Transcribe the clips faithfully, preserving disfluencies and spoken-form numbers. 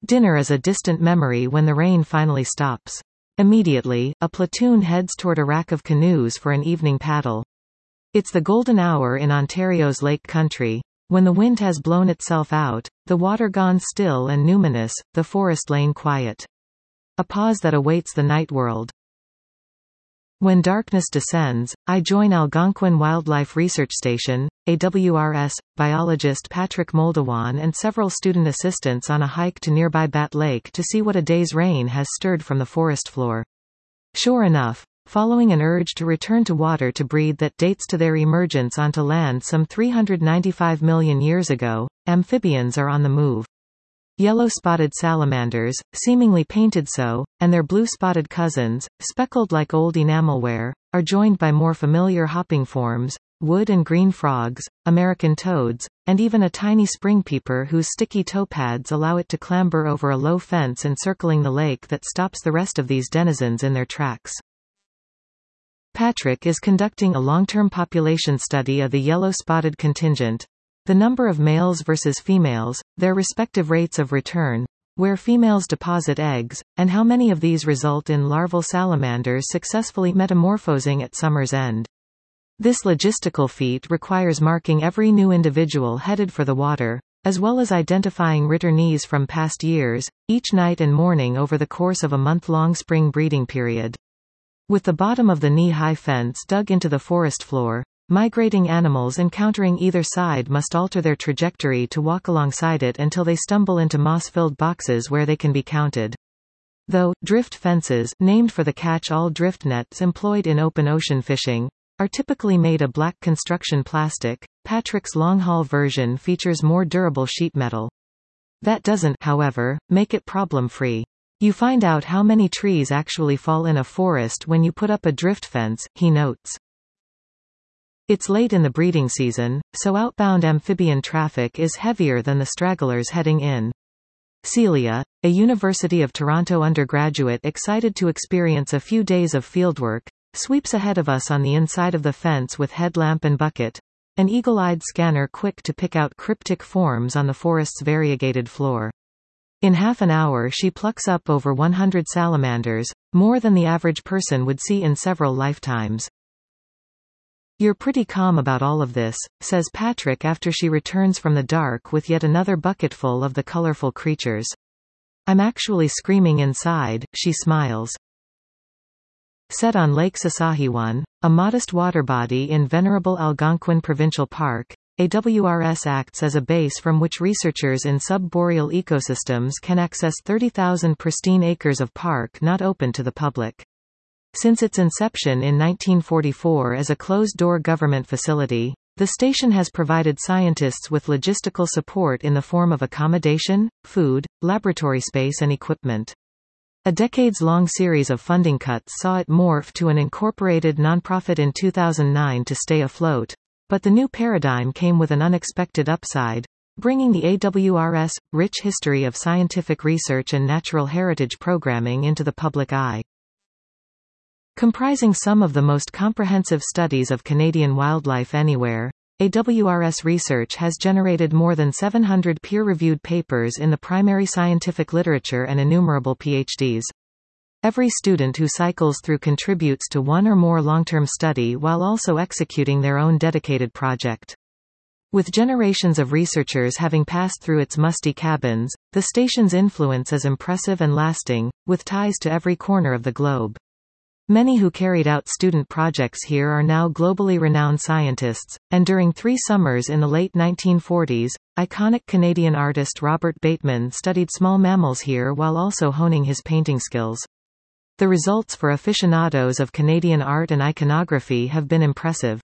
Dinner is a distant memory when the rain finally stops. Immediately, a platoon heads toward a rack of canoes for an evening paddle. It's the golden hour in Ontario's lake country. When the wind has blown itself out, the water gone still and numinous, the forest lain quiet. A pause that awaits the night world. When darkness descends, I join Algonquin Wildlife Research Station, A W R S, biologist Patrick Moldawan and several student assistants on a hike to nearby Bat Lake to see what a day's rain has stirred from the forest floor. Sure enough, following an urge to return to water to breed that dates to their emergence onto land some three hundred ninety-five million years ago, amphibians are on the move. Yellow-spotted salamanders, seemingly painted so, and their blue-spotted cousins, speckled like old enamelware, are joined by more familiar hopping forms, wood and green frogs, American toads, and even a tiny spring peeper whose sticky toe pads allow it to clamber over a low fence encircling the lake that stops the rest of these denizens in their tracks. Patrick is conducting a long-term population study of the yellow-spotted contingent. The number of males versus females, their respective rates of return, where females deposit eggs, and how many of these result in larval salamanders successfully metamorphosing at summer's end. This logistical feat requires marking every new individual headed for the water, as well as identifying returnees from past years, each night and morning over the course of a month-long spring breeding period. With the bottom of the knee-high fence dug into the forest floor, migrating animals encountering either side must alter their trajectory to walk alongside it until they stumble into moss-filled boxes where they can be counted. Though, drift fences, named for the catch-all drift nets employed in open ocean fishing, are typically made of black construction plastic, Patrick's long-haul version features more durable sheet metal. That doesn't, however, make it problem-free. You find out how many trees actually fall in a forest when you put up a drift fence, he notes. It's late in the breeding season, so outbound amphibian traffic is heavier than the stragglers heading in. Celia, a University of Toronto undergraduate excited to experience a few days of fieldwork, sweeps ahead of us on the inside of the fence with headlamp and bucket, an eagle-eyed scanner quick to pick out cryptic forms on the forest's variegated floor. In half an hour she plucks up over one hundred salamanders, more than the average person would see in several lifetimes. You're pretty calm about all of this, says Patrick after she returns from the dark with yet another bucketful of the colorful creatures. I'm actually screaming inside, she smiles. Set on Lake Saskatchewan, a modest water body in venerable Algonquin Provincial Park, A W R S acts as a base from which researchers in sub-boreal ecosystems can access thirty thousand pristine acres of park not open to the public. Since its inception in nineteen forty-four as a closed-door government facility, the station has provided scientists with logistical support in the form of accommodation, food, laboratory space and equipment. A decades-long series of funding cuts saw it morph to an incorporated nonprofit in two thousand nine to stay afloat, but the new paradigm came with an unexpected upside, bringing the A W R S' rich history of scientific research and natural heritage programming into the public eye. Comprising some of the most comprehensive studies of Canadian wildlife anywhere, A W R S research has generated more than seven hundred peer-reviewed papers in the primary scientific literature and innumerable P H Ds. Every student who cycles through contributes to one or more long-term study while also executing their own dedicated project. With generations of researchers having passed through its musty cabins, the station's influence is impressive and lasting, with ties to every corner of the globe. Many who carried out student projects here are now globally renowned scientists, and during three summers in the late nineteen forties, iconic Canadian artist Robert Bateman studied small mammals here while also honing his painting skills. The results for aficionados of Canadian art and iconography have been impressive.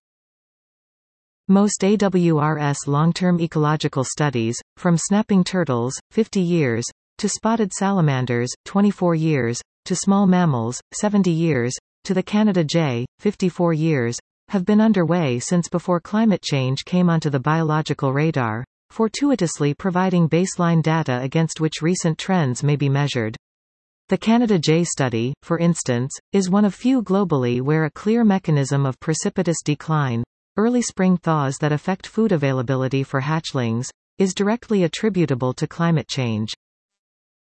Most A W R S long-term ecological studies, from snapping turtles, fifty years, to spotted salamanders, twenty-four years, to small mammals, seventy years, to the Canada jay, fifty-four years, have been underway since before climate change came onto the biological radar, fortuitously providing baseline data against which recent trends may be measured. The Canada jay study, for instance, is one of few globally where a clear mechanism of precipitous decline, early spring thaws that affect food availability for hatchlings, is directly attributable to climate change.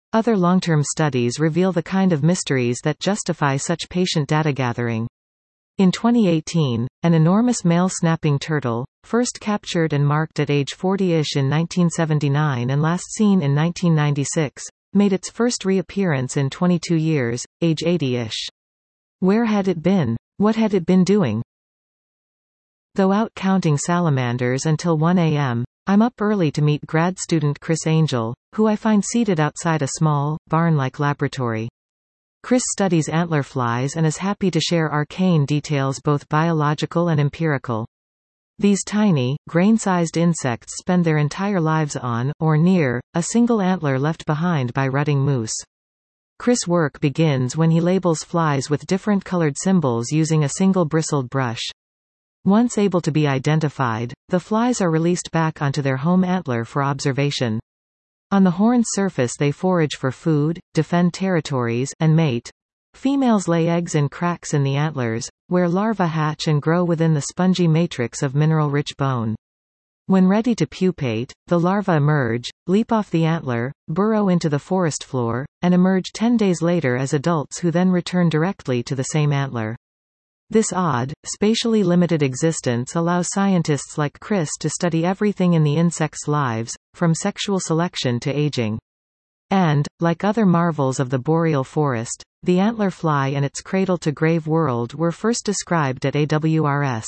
Other long-term studies reveal the kind of mysteries that justify such patient data gathering. In twenty eighteen, an enormous male snapping turtle, first captured and marked at age forty-ish in nineteen seventy-nine and last seen in nineteen ninety-six, made its first reappearance in twenty-two years, age eighty-ish. Where had it been? What had it been doing? Though out counting salamanders until one A M, I'm up early to meet grad student Chris Angel, who I find seated outside a small, barn-like laboratory. Chris studies antlerflies and is happy to share arcane details, both biological and empirical. These tiny, grain-sized insects spend their entire lives on, or near, a single antler left behind by rutting moose. Chris' work begins when he labels flies with different colored symbols using a single bristled brush. Once able to be identified, the flies are released back onto their home antler for observation. On the horn's surface they forage for food, defend territories, and mate. Females lay eggs in cracks in the antlers, where larvae hatch and grow within the spongy matrix of mineral-rich bone. When ready to pupate, the larvae emerge, leap off the antler, burrow into the forest floor, and emerge ten days later as adults who then return directly to the same antler. This odd, spatially limited existence allows scientists like Chris to study everything in the insects' lives, from sexual selection to aging. And, like other marvels of the boreal forest, the antlerfly and its cradle-to-grave world were first described at A W R S.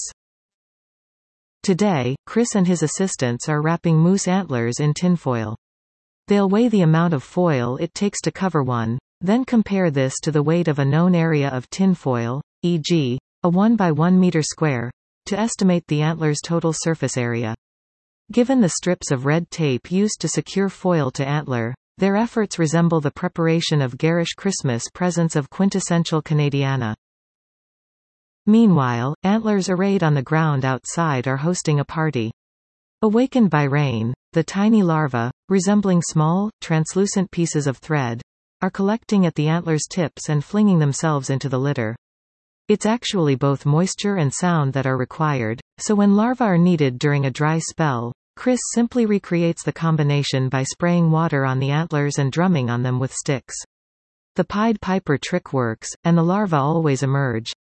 Today, Chris and his assistants are wrapping moose antlers in tinfoil. They'll weigh the amount of foil it takes to cover one, then compare this to the weight of a known area of tinfoil, for example, a one by one meter square, to estimate the antler's total surface area. Given the strips of red tape used to secure foil to antler, their efforts resemble the preparation of garish Christmas presents of quintessential Canadiana. Meanwhile, antlers arrayed on the ground outside are hosting a party. Awakened by rain, the tiny larvae, resembling small, translucent pieces of thread, are collecting at the antlers' tips and flinging themselves into the litter. It's actually both moisture and sound that are required, so when larvae are needed during a dry spell, Chris simply recreates the combination by spraying water on the antlers and drumming on them with sticks. The Pied Piper trick works, and the larvae always emerge.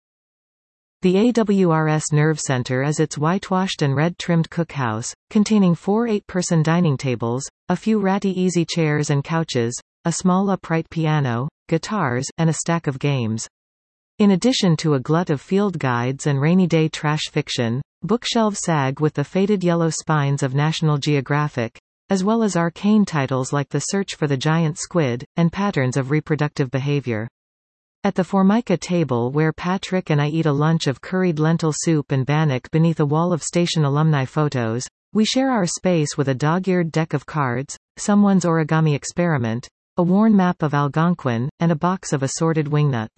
The A W R S Nerve Center is its whitewashed and red-trimmed cookhouse, containing four eight-person dining tables, a few ratty easy chairs and couches, a small upright piano, guitars, and a stack of games. In addition to a glut of field guides and rainy-day trash fiction, bookshelves sag with the faded yellow spines of National Geographic, as well as arcane titles like The Search for the Giant Squid, and Patterns of Reproductive Behavior. At the Formica table where Patrick and I eat a lunch of curried lentil soup and bannock beneath a wall of station alumni photos, we share our space with a dog-eared deck of cards, someone's origami experiment, a worn map of Algonquin, and a box of assorted wingnuts.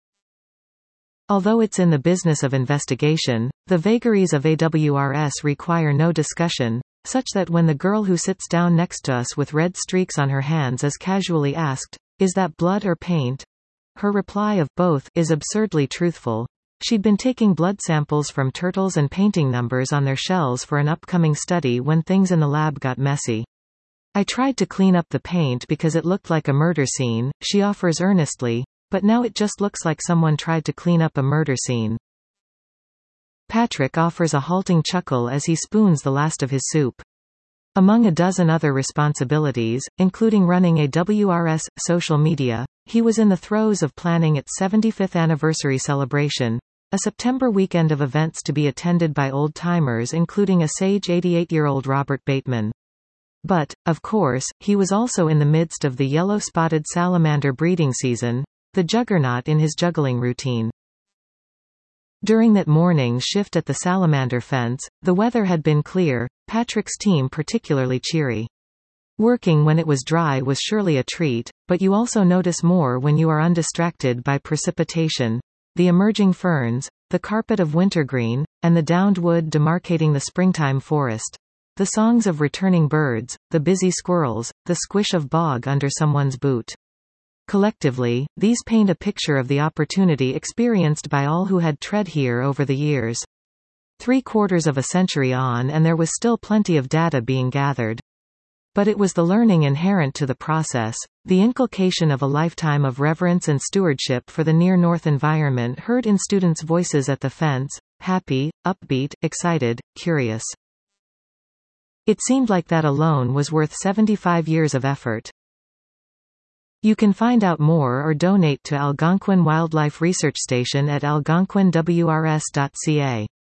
Although it's in the business of investigation, the vagaries of A W R S require no discussion, such that when the girl who sits down next to us with red streaks on her hands is casually asked, "Is that blood or paint?" her reply of "both" is absurdly truthful. She'd been taking blood samples from turtles and painting numbers on their shells for an upcoming study when things in the lab got messy. "I tried to clean up the paint because it looked like a murder scene," she offers earnestly, "but now it just looks like someone tried to clean up a murder scene." Patrick offers a halting chuckle as he spoons the last of his soup. Among a dozen other responsibilities, including running A W R S social media, he was in the throes of planning its seventy-fifth anniversary celebration, a September weekend of events to be attended by old-timers including a sage eighty-eight-year-old Robert Bateman. But, of course, he was also in the midst of the yellow-spotted salamander breeding season, the juggernaut in his juggling routine. During that morning's shift at the salamander fence, the weather had been clear, Patrick's team particularly cheery. Working when it was dry was surely a treat, but you also notice more when you are undistracted by precipitation, the emerging ferns, the carpet of wintergreen, and the downed wood demarcating the springtime forest. The songs of returning birds, the busy squirrels, the squish of bog under someone's boot. Collectively, these paint a picture of the opportunity experienced by all who had tread here over the years. Three quarters of a century on and there was still plenty of data being gathered. But it was the learning inherent to the process, the inculcation of a lifetime of reverence and stewardship for the near-North environment heard in students' voices at the fence, happy, upbeat, excited, curious. It seemed like that alone was worth seventy-five years of effort. You can find out more or donate to Algonquin Wildlife Research Station at algonquin w r s dot c a.